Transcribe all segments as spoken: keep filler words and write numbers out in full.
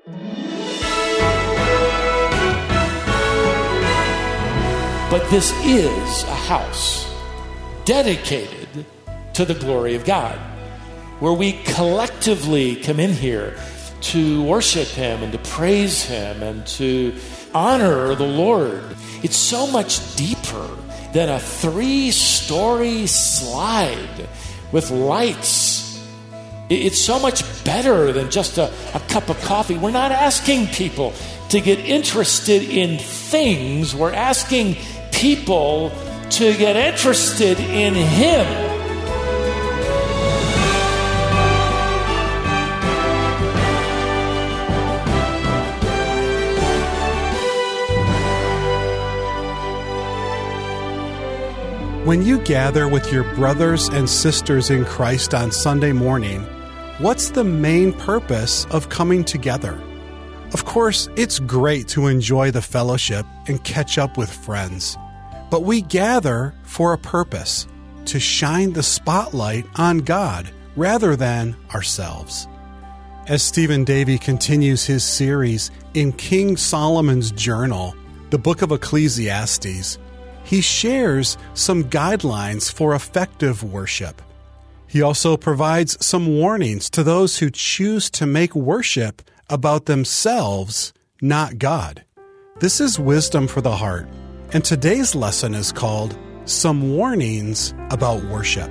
But this is a house dedicated to the glory of God, where we collectively come in here to worship Him and to praise Him and to honor the Lord. It's so much deeper than a three-story slide with lights. It's so much better than just a, a cup of coffee. We're not asking people to get interested in things. We're asking people to get interested in Him. When you gather with your brothers and sisters in Christ on Sunday morning, what's the main purpose of coming together? Of course, it's great to enjoy the fellowship and catch up with friends. But we gather for a purpose, to shine the spotlight on God rather than ourselves. As Stephen Davey continues his series in King Solomon's Journal, the book of Ecclesiastes, he shares some guidelines for effective worship. He also provides some warnings to those who choose to make worship about themselves, not God. This is Wisdom for the Heart, and today's lesson is called Some Warnings About Worship.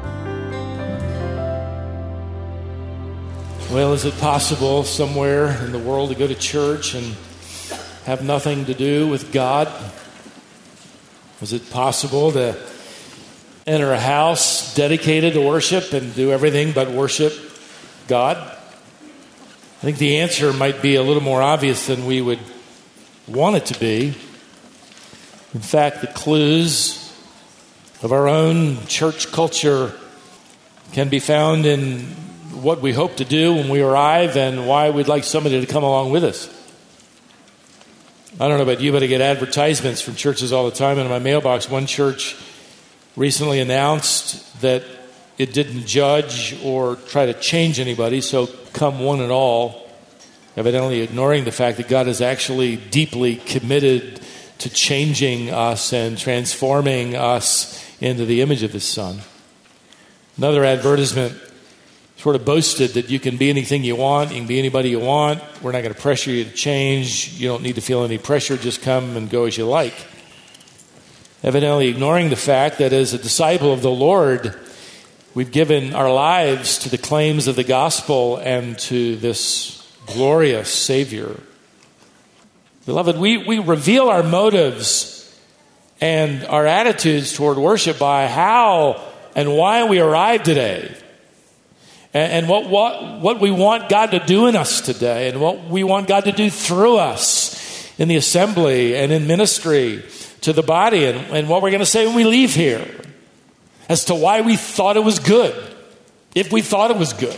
Well, is it possible somewhere in the world to go to church and have nothing to do with God? Is it possible to enter a house dedicated to worship and do everything but worship God? I think the answer might be a little more obvious than we would want it to be. In fact, the clues of our own church culture can be found in what we hope to do when we arrive and why we'd like somebody to come along with us. I don't know about you, but I get advertisements from churches all the time in my mailbox. One church recently announced that it didn't judge or try to change anybody, so come one and all, evidently ignoring the fact that God is actually deeply committed to changing us and transforming us into the image of His Son. Another advertisement sort of boasted that you can be anything you want, you can be anybody you want, we're not going to pressure you to change, you don't need to feel any pressure, just come and go as you like. Evidently ignoring the fact that as a disciple of the Lord, we've given our lives to the claims of the gospel and to this glorious Savior. Beloved, we, we reveal our motives and our attitudes toward worship by how and why we arrive today. And what, what what we want God to do in us today, and what we want God to do through us in the assembly and in ministry to the body, and, and what we're going to say when we leave here as to why we thought it was good, if we thought it was good.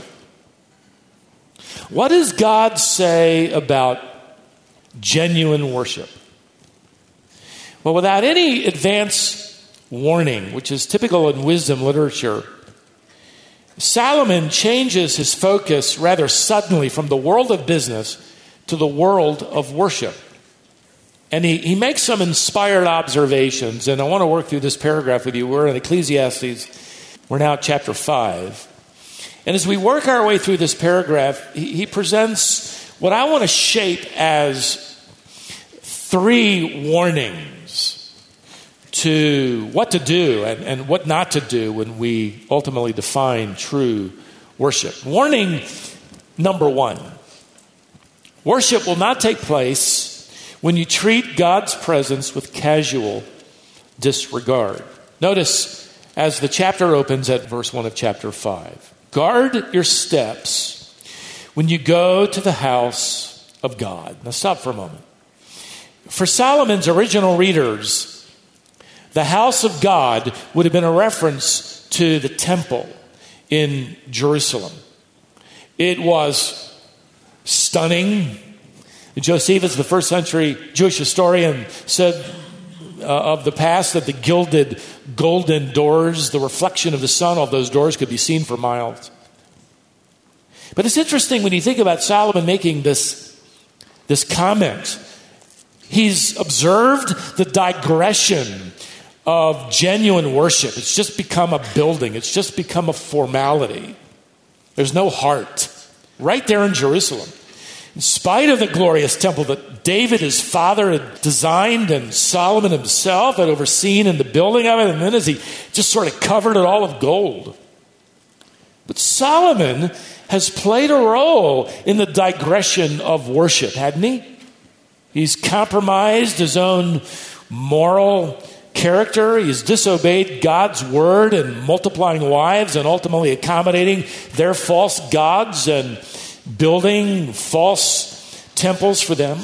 What does God say about genuine worship? Well, without any advance warning, which is typical in wisdom literature, Solomon changes his focus rather suddenly from the world of business to the world of worship. And he, he makes some inspired observations, and I want to work through this paragraph with you. We're in Ecclesiastes. We're now at chapter five. And as we work our way through this paragraph, he, he presents what I want to shape as three warnings to what to do and, and what not to do when we ultimately define true worship. Warning number one: worship will not take place when you treat God's presence with casual disregard. Notice as the chapter opens at verse one of chapter five. Guard your steps when you go to the house of God. Now stop for a moment. For Solomon's original readers, the house of God would have been a reference to the temple in Jerusalem. It was stunning. Josephus, the first century Jewish historian, said uh, of the past that the gilded golden doors, the reflection of the sun of those doors could be seen for miles. But it's interesting when you think about Solomon making this this comment. He's observed the digression of genuine worship. It's just become a building. It's just become a formality. There's no heart. Right there in Jerusalem. In spite of the glorious temple that David, his father, had designed and Solomon himself had overseen in the building of it, and then as he just sort of covered it all with gold. But Solomon has played a role in the digression of worship, hadn't he? He's compromised his own moral character. He's disobeyed God's word and multiplying wives and ultimately accommodating their false gods and building false temples for them.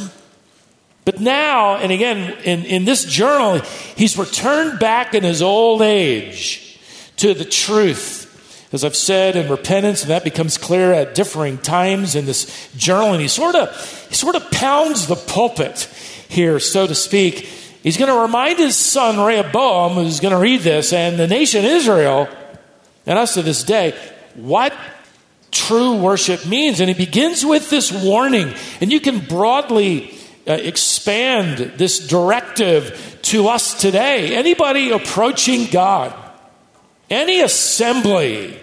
But now, and again, in, in this journal, he's returned back in his old age to the truth. As I've said, in repentance, and that becomes clear at differing times in this journal. And he sort of, he sort of pounds the pulpit here, so to speak. He's going to remind his son Rehoboam, who's going to read this, and the nation Israel, and us to this day, what true worship means. And he begins with this warning. And you can broadly uh, expand this directive to us today. Anybody approaching God, any assembly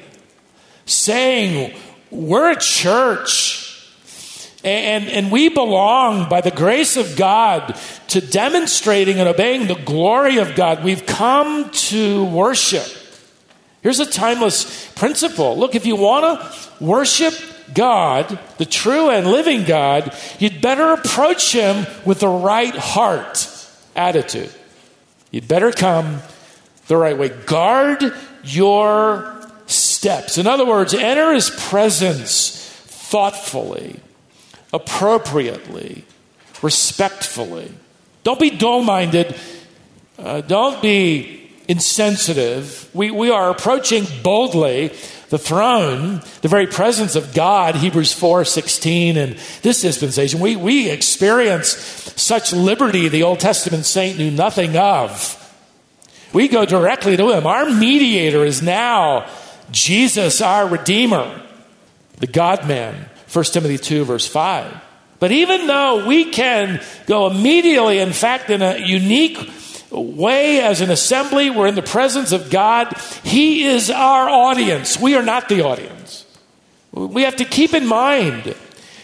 saying, we're a church and, and we belong by the grace of God to demonstrating and obeying the glory of God. We've come to worship. Here's a timeless principle. Look, if you want to worship God, the true and living God, you'd better approach him with the right heart attitude. You'd better come the right way. Guard your steps. In other words, enter his presence thoughtfully, appropriately, respectfully. Don't be dull-minded. Uh, don't be insensitive. We, we are approaching boldly the throne, the very presence of God, Hebrews four sixteen, and this dispensation. We, we experience such liberty the Old Testament saint knew nothing of. We go directly to him. Our mediator is now Jesus, our Redeemer, the God-man, First Timothy two, verse five. But even though we can go immediately, in fact, in a unique way as an assembly, we're in the presence of God, he is our audience. We are not the audience. We have to keep in mind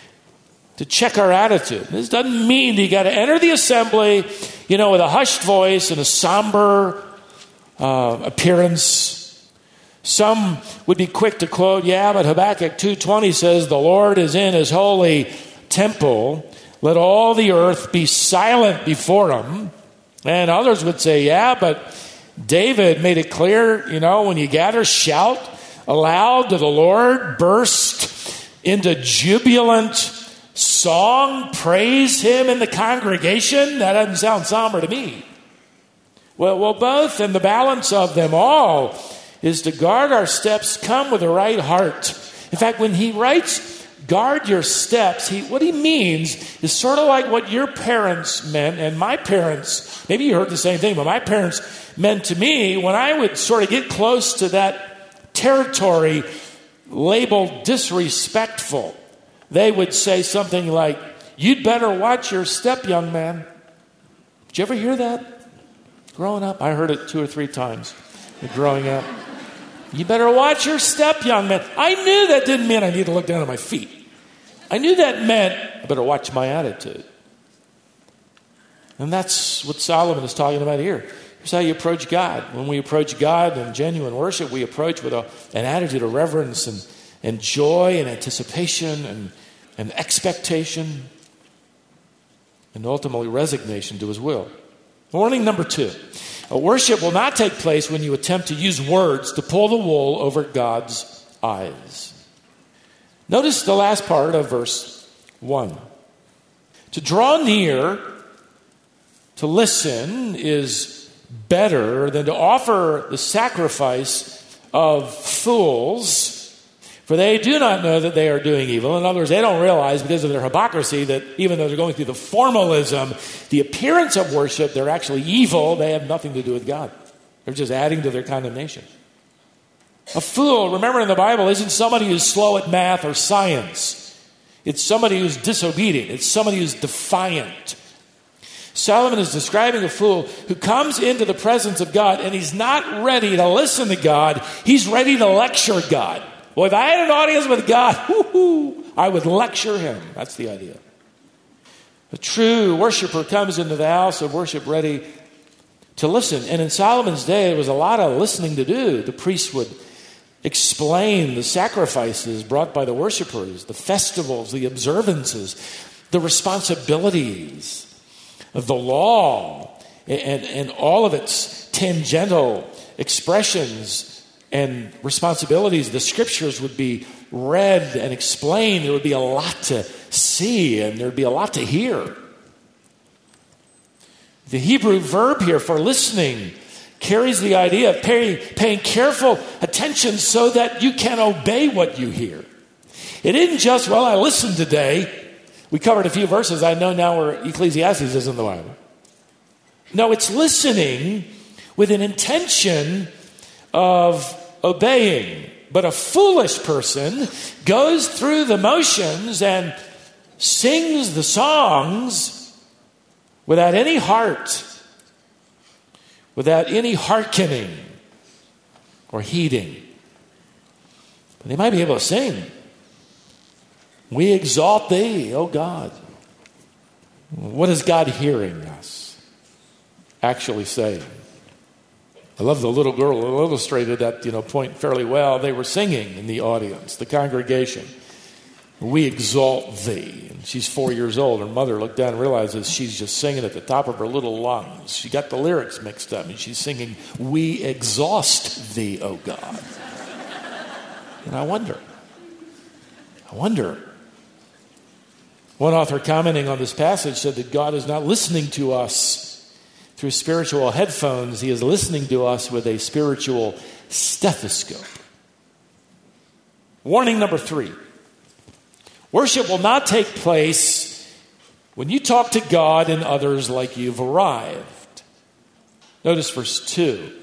to check our attitude. This doesn't mean that you got to enter the assembly, you know, with a hushed voice and a somber uh, appearance. Some would be quick to quote, yeah, but Habakkuk two twenty says, the Lord is in his holy temple. Let all the earth be silent before him. And others would say, yeah, but David made it clear, you know, when you gather, shout aloud to the Lord, burst into jubilant song, praise him in the congregation. That doesn't sound somber to me. Well, well, both and the balance of them all is to guard our steps, come with the right heart. In fact, when he writes, guard your steps, he, what he means is sort of like what your parents meant, and my parents, maybe you heard the same thing, but my parents meant to me when I would sort of get close to that territory labeled disrespectful. They would say something like, you'd better watch your step, young man. Did you ever hear that growing up? I heard it two or three times growing up. You better watch your step, young man. I knew that didn't mean I need to look down at my feet. I knew that meant I better watch my attitude. And that's what Solomon is talking about here. Here's how you approach God. When we approach God in genuine worship, we approach with a, an attitude of reverence and, and joy and anticipation and, and expectation and ultimately resignation to his will. Warning number two. A worship will not take place when you attempt to use words to pull the wool over God's eyes. Notice the last part of verse one. To draw near, to listen, is better than to offer the sacrifice of fools, for they do not know that they are doing evil. In other words, they don't realize because of their hypocrisy that even though they're going through the formalism, the appearance of worship, they're actually evil. They have nothing to do with God. They're just adding to their condemnation. A fool, remember in the Bible, isn't somebody who's slow at math or science. It's somebody who's disobedient. It's somebody who's defiant. Solomon is describing a fool who comes into the presence of God and he's not ready to listen to God. He's ready to lecture God. Well, if I had an audience with God, woo-hoo, I would lecture him. That's the idea. A true worshiper comes into the house of worship ready to listen. And in Solomon's day, there was a lot of listening to do. The priest would explain the sacrifices brought by the worshipers, the festivals, the observances, the responsibilities of the law, and, and all of its tangential expressions and responsibilities. The scriptures would be read and explained. There would be a lot to see, and there would be a lot to hear. The Hebrew verb here for listening carries the idea of paying, paying careful attention so that you can obey what you hear. It isn't just, well, I listened today. We covered a few verses. I know now where Ecclesiastes is in the Bible. No, it's listening with an intention of obeying. But a foolish person goes through the motions and sings the songs without any heart, without any hearkening or heeding. But they might be able to sing. We exalt thee, O God. What is God hearing us actually saying? I love the little girl who illustrated that, you know, point fairly well. They were singing in the audience, the congregation. We exalt thee. And she's four years old. Her mother looked down and realizes she's just singing at the top of her little lungs. She got the lyrics mixed up, and she's singing, we exhaust thee, O God. And I wonder, I wonder. One author commenting on this passage said that God is not listening to us through spiritual headphones. He is listening to us with a spiritual stethoscope. Warning number three. Worship will not take place when you talk to God and others like you've arrived. Notice verse two.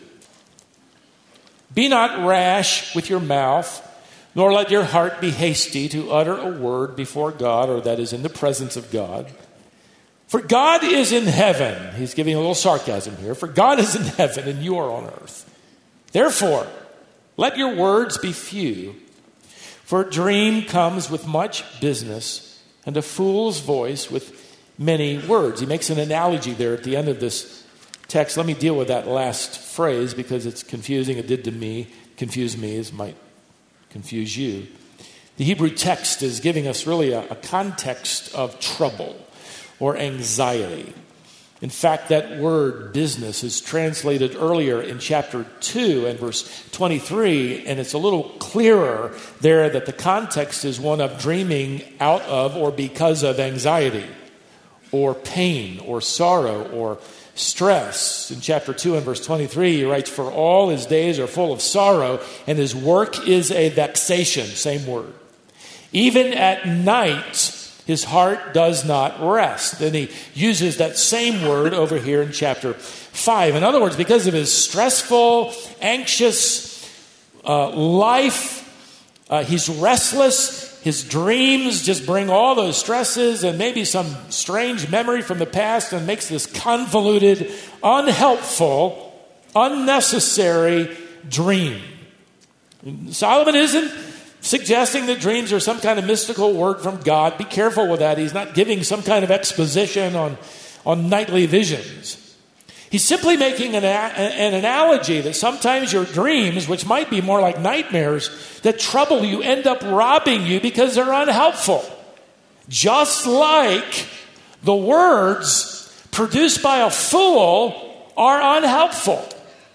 Be not rash with your mouth, nor let your heart be hasty to utter a word before God, or that is in the presence of God. For God is in heaven. He's giving a little sarcasm here. For God is in heaven and you are on earth. Therefore, let your words be few. For a dream comes with much business, and a fool's voice with many words. He makes an analogy there at the end of this text. Let me deal with that last phrase because it's confusing. It did to me. Confuse me as might confuse you. The Hebrew text is giving us really a, a context of trouble or anxiety. In fact, that word business is translated earlier in chapter two and verse twenty-three, and it's a little clearer there that the context is one of dreaming out of or because of anxiety or pain or sorrow or stress. In chapter two and verse twenty-three, he writes, for all his days are full of sorrow, and his work is a vexation. Same word. Even at night, his heart does not rest. Then he uses that same word over here in chapter five. In other words, because of his stressful, anxious uh, life, uh, he's restless. His dreams just bring all those stresses and maybe some strange memory from the past and makes this convoluted, unhelpful, unnecessary dream. Solomon isn't suggesting that dreams are some kind of mystical word from God. Be careful with that. He's not giving some kind of exposition on, on nightly visions. He's simply making an, an analogy that sometimes your dreams, which might be more like nightmares, that trouble you, end up robbing you because they're unhelpful. Just like the words produced by a fool are unhelpful.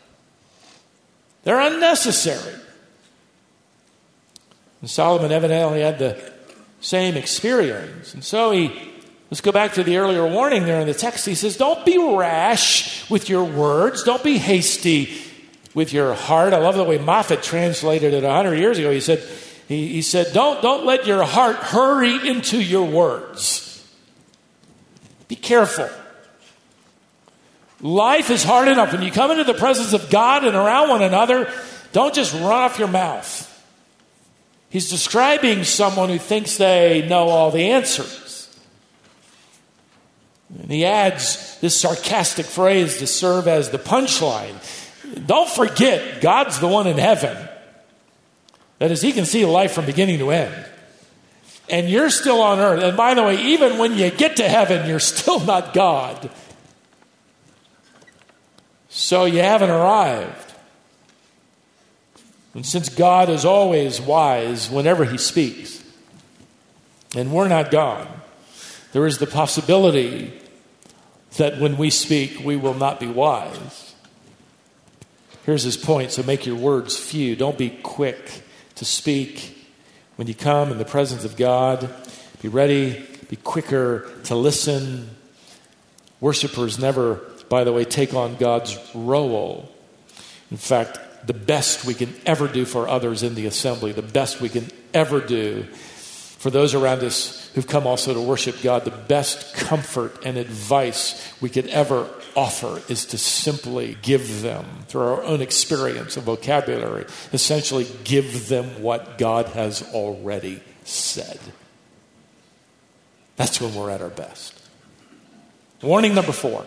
They're unnecessary. And Solomon evidently had the same experience. And so he, let's go back to the earlier warning there in the text. He says, don't be rash with your words. Don't be hasty with your heart. I love the way Moffat translated it a hundred years ago. He said, he, he said, don't, don't let your heart hurry into your words. Be careful. Life is hard enough. When you come into the presence of God and around one another, don't just run off your mouth. He's describing someone who thinks they know all the answers. And he adds this sarcastic phrase to serve as the punchline. Don't forget, God's the one in heaven. That is, he can see life from beginning to end. And you're still on earth. And by the way, even when you get to heaven, you're still not God. So you haven't arrived. And since God is always wise whenever he speaks, and we're not God, there is the possibility that when we speak, we will not be wise. Here's his point, so make your words few. Don't be quick to speak when you come in the presence of God. Be ready, be quicker to listen. Worshipers never, by the way, take on God's role. In fact, the best we can ever do for others in the assembly, the best we can ever do for those around us who've come also to worship God, the best comfort and advice we could ever offer is to simply give them, through our own experience and vocabulary, essentially give them what God has already said. That's when we're at our best. Warning number four.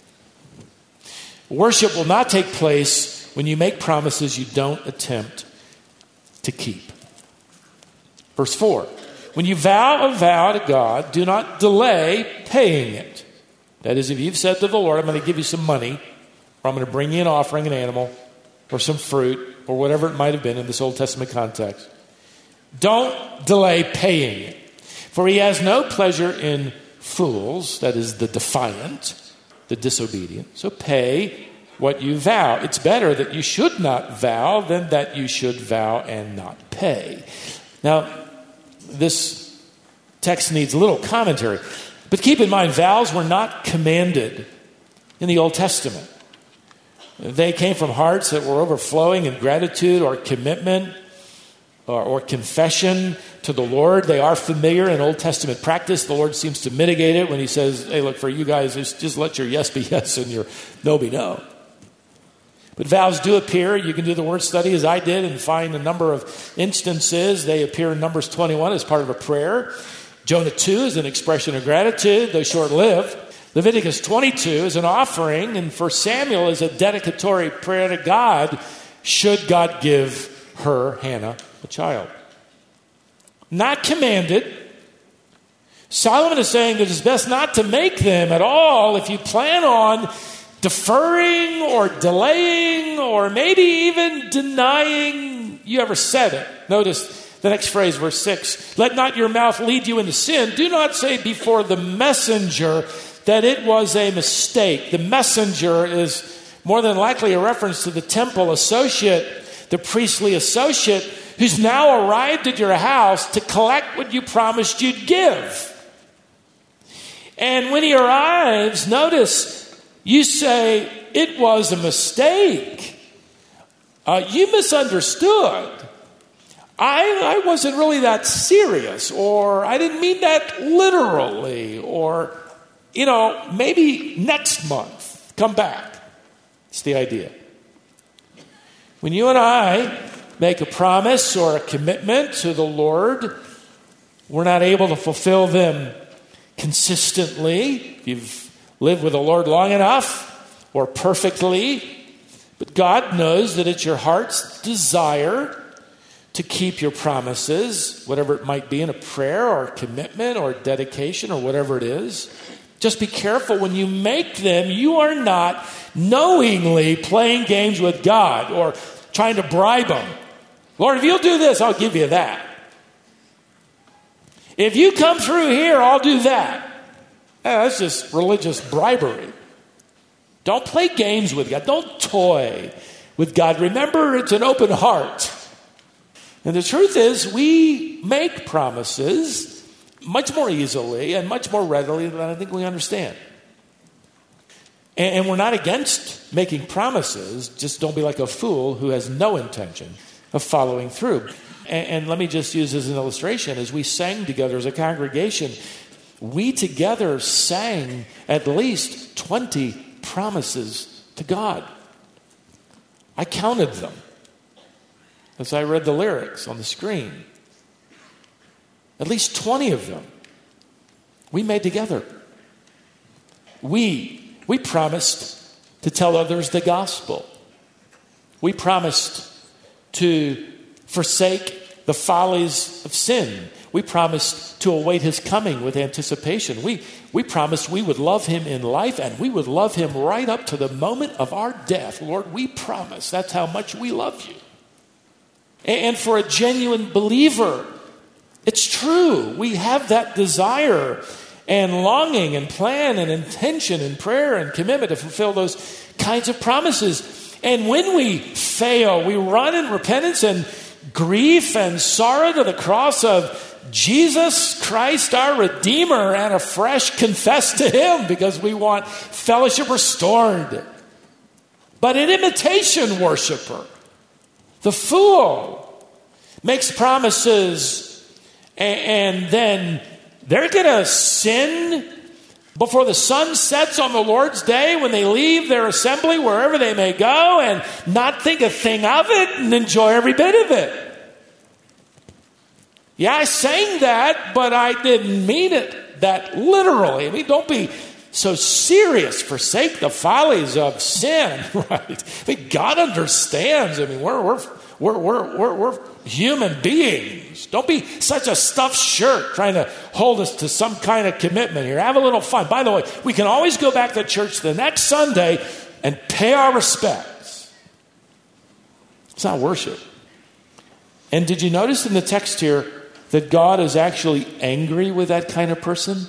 Worship will not take place when you make promises you don't attempt to keep. Verse four. When you vow a vow to God, do not delay paying it. That is, if you've said to the Lord, I'm going to give you some money, or I'm going to bring you an offering, an animal, or some fruit, or whatever it might have been in this Old Testament context, don't delay paying it. For he has no pleasure in fools, that is, the defiant, the disobedient. So pay what you vow. It's better that you should not vow than that you should vow and not pay. Now, this text needs a little commentary. But keep in mind, vows were not commanded in the Old Testament. They came from hearts that were overflowing in gratitude or commitment or, or confession to the Lord. They are familiar in Old Testament practice. The Lord seems to mitigate it when he says, hey, look, for you guys, just, just let your yes be yes and your no be no. But vows do appear. You can do the word study as I did and find a number of instances. They appear in Numbers twenty-one as part of a prayer. Jonah two is an expression of gratitude, though short-lived. Leviticus twenty-two is an offering, and First Samuel is a dedicatory prayer to God should God give her, Hannah, a child. Not commanded. Solomon is saying that it's best not to make them at all if you plan on deferring or delaying or maybe even denying you ever said it. Notice the next phrase, verse six. Let not your mouth lead you into sin. Do not say before the messenger that it was a mistake. The messenger is more than likely a reference to the temple associate, the priestly associate, who's now arrived at your house to collect what you promised you'd give. And when he arrives, notice, you say, it was a mistake. Uh, you misunderstood. I, I wasn't really that serious, or I didn't mean that literally, or, you know, maybe next month, come back. It's the idea. When you and I make a promise or a commitment to the Lord, we're not able to fulfill them consistently. If you've lived with the Lord long enough or perfectly, but God knows that it's your heart's desire to keep your promises, whatever it might be in a prayer or a commitment or a dedication or whatever it is. Just be careful when you make them, you are not knowingly playing games with God or trying to bribe him. Lord, if you'll do this, I'll give you that. If you come through here, I'll do that. Yeah, that's just religious bribery. Don't play games with God. Don't toy with God. Remember, it's an open heart. And the truth is, we make promises much more easily and much more readily than I think we understand. And, and we're not against making promises. Just don't be like a fool who has no intention of following through. And, and let me just use as an illustration. As we sang together as a congregation, we together sang at least twenty promises to God. I counted them as I read the lyrics on the screen. At least twenty of them we made together. We, we promised to tell others the gospel. We promised to forsake the follies of sin. We promised to await his coming with anticipation. We, we promised we would love him in life, and we would love him right up to the moment of our death. Lord, we promise. That's how much we love you. And for a genuine believer, it's true. We have that desire and longing and plan and intention and prayer and commitment to fulfill those kinds of promises. And when we fail, we run in repentance and grief and sorrow to the cross of Jesus Christ, our Redeemer, and afresh confess to him because we want fellowship restored. But an imitation worshiper, the fool, makes promises and, and then they're going to sin before the sun sets on the Lord's day when they leave their assembly, wherever they may go, and not think a thing of it and enjoy every bit of it. Yeah, I sang that, but I didn't mean it that literally. I mean, don't be so serious. Forsake the follies of sin, right? I mean, God understands. I mean, we're we're we're we're we're, we're human beings. Don't be such a stuffed shirt trying to hold us to some kind of commitment here. Have a little fun. By the way, we can always go back to church the next Sunday and pay our respects. It's not worship. And did you notice in the text here that God is actually angry with that kind of person?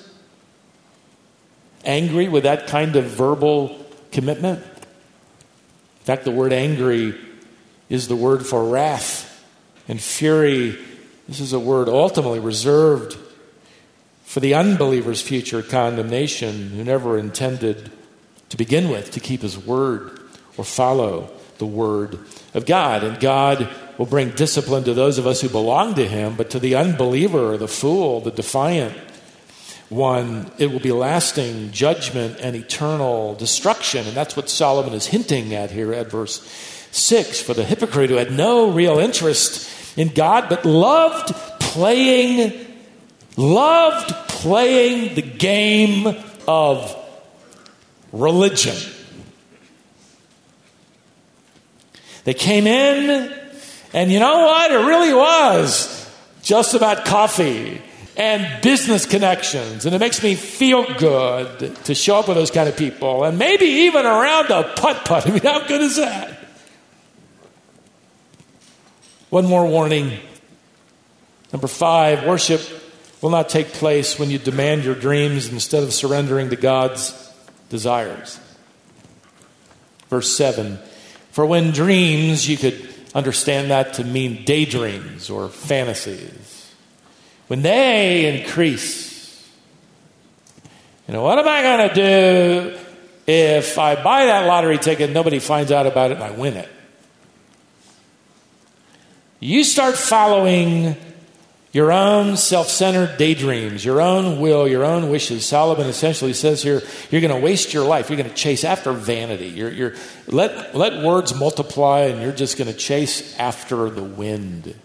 Angry with that kind of verbal commitment? In fact, the word angry is the word for wrath and fury. This is a word ultimately reserved for the unbeliever's future condemnation, who never intended to begin with to keep his word or follow the word of God. And God will bring discipline to those of us who belong to him, but to the unbeliever, the fool, the defiant one, it will be lasting judgment and eternal destruction. And that's what Solomon is hinting at here at verse six. For the hypocrite who had no real interest in God, but loved playing, loved playing the game of religion. They came in, and you know what? It really was just about coffee and business connections. And it makes me feel good to show up with those kind of people. And maybe even around a putt-putt. I mean, how good is that? One more warning. Number five, worship will not take place when you demand your dreams instead of surrendering to God's desires. Verse seven. For when dreams, you could understand that to mean daydreams or fantasies. When they increase, you know, what am I going to do if I buy that lottery ticket, nobody finds out about it, and I win it? You start following your own self-centered daydreams, your own will, your own wishes. Solomon essentially says here, you're going to waste your life. You're going to chase after vanity. You're, you're let let words multiply, and you're just going to chase after the wind.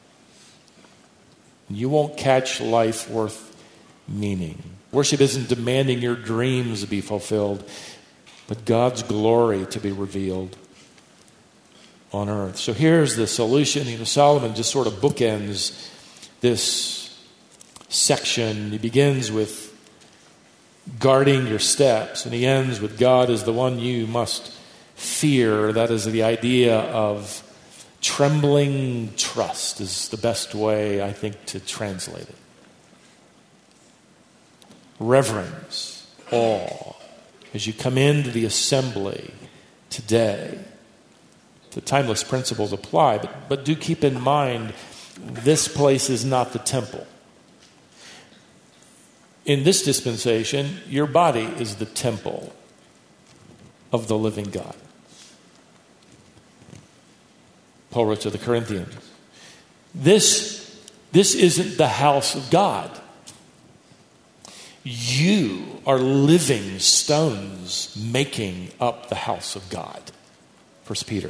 You won't catch life worth meaning. Worship isn't demanding your dreams to be fulfilled, but God's glory to be revealed on earth. So here's the solution. You know, Solomon just sort of bookends this section. He begins with guarding your steps, and he ends with God is the one you must fear. That is the idea of trembling trust is the best way, I think, to translate it. Reverence, awe, as you come into the assembly today. The timeless principles apply, but, but do keep in mind, this place is not the temple. In this dispensation, your body is the temple of the living God. Paul wrote to the Corinthians. This, this isn't the house of God. You are living stones making up the house of God. First Peter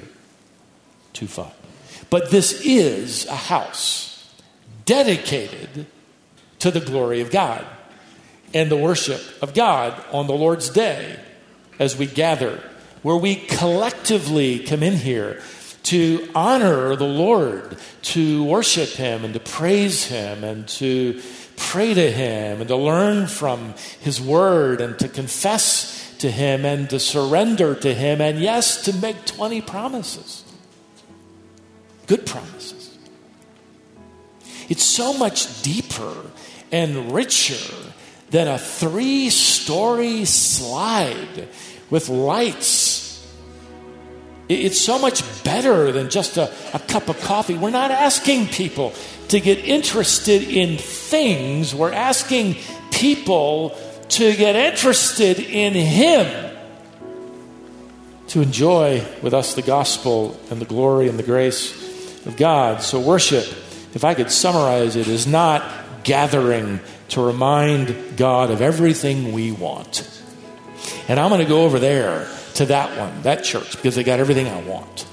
two five. But this is a house dedicated to the glory of God and the worship of God on the Lord's day as we gather, where we collectively come in here to honor the Lord, to worship Him and to praise Him and to pray to Him and to learn from His Word and to confess to Him and to surrender to Him, and yes, to make twenty promises. Good promises. It's so much deeper and richer than a three-story slide with lights. It's so much better than just a, a cup of coffee. We're not asking people to get interested in things. We're asking people to get interested in Him, to enjoy with us the gospel and the glory and the grace of God. So worship, if I could summarize it, is not gathering to remind God of everything we want. And I'm going to go over there to that one, that church, because they got everything I want.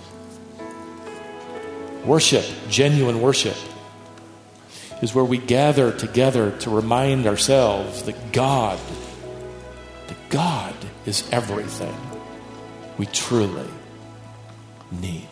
Worship, genuine worship, is where we gather together to remind ourselves that God, that God is everything we truly need.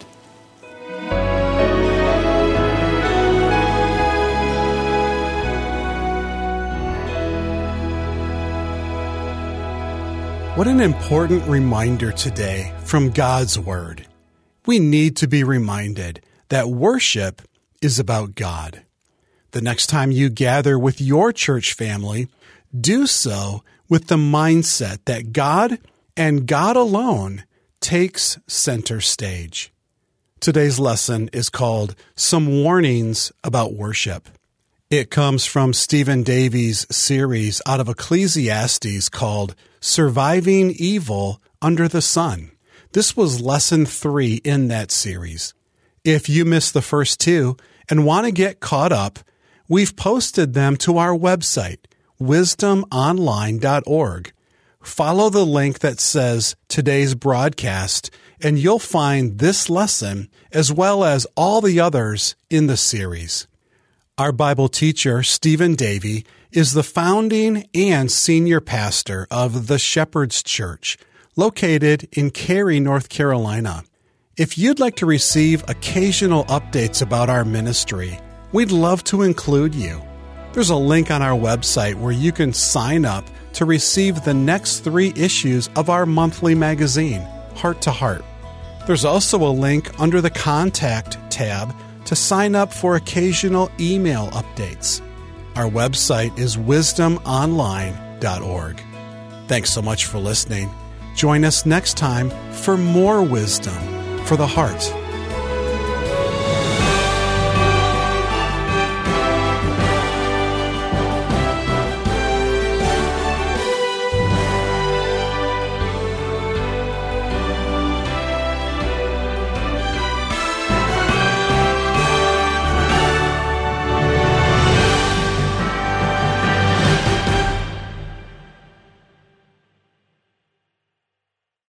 What an important reminder today from God's Word. We need to be reminded that worship is about God. The next time you gather with your church family, do so with the mindset that God and God alone takes center stage. Today's lesson is called Some Warnings About Worship. It comes from Stephen Davies' series out of Ecclesiastes called Surviving Evil Under the Sun. This was lesson three in that series. If you missed the first two and want to get caught up, we've posted them to our website, wisdom online dot org. Follow the link that says today's broadcast, and you'll find this lesson as well as all the others in the series. Our Bible teacher, Stephen Davey, is the founding and senior pastor of the Shepherd's Church, located in Cary, North Carolina. If you'd like to receive occasional updates about our ministry, we'd love to include you. There's a link on our website where you can sign up to receive the next three issues of our monthly magazine, Heart to Heart. There's also a link under the Contact tab to sign up for occasional email updates. Our website is wisdom online dot org. Thanks so much for listening. Join us next time for more wisdom for the heart.